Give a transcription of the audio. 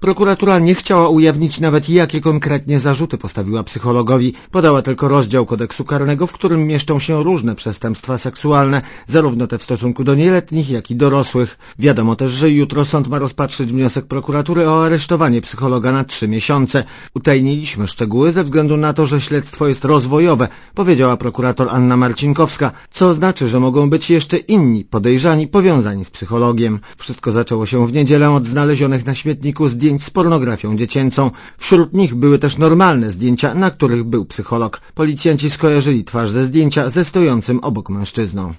Prokuratura nie chciała ujawnić nawet, jakie konkretnie zarzuty postawiła psychologowi. Podała tylko rozdział kodeksu karnego, w którym mieszczą się różne przestępstwa seksualne, zarówno te w stosunku do nieletnich, jak i dorosłych. Wiadomo też, że jutro sąd ma rozpatrzyć wniosek prokuratury o aresztowanie psychologa na 3 miesiące. Utajniliśmy szczegóły ze względu na to, że śledztwo jest rozwojowe, powiedziała prokurator Anna Marcinkowska, co znaczy, że mogą być jeszcze inni podejrzani powiązani z psychologiem. Wszystko zaczęło się w niedzielę od znalezionych na śmietniku zdjęć z pornografią dziecięcą. Wśród nich były też normalne zdjęcia, na których był psycholog. Policjanci skojarzyli twarz ze zdjęcia ze stojącym obok mężczyzną.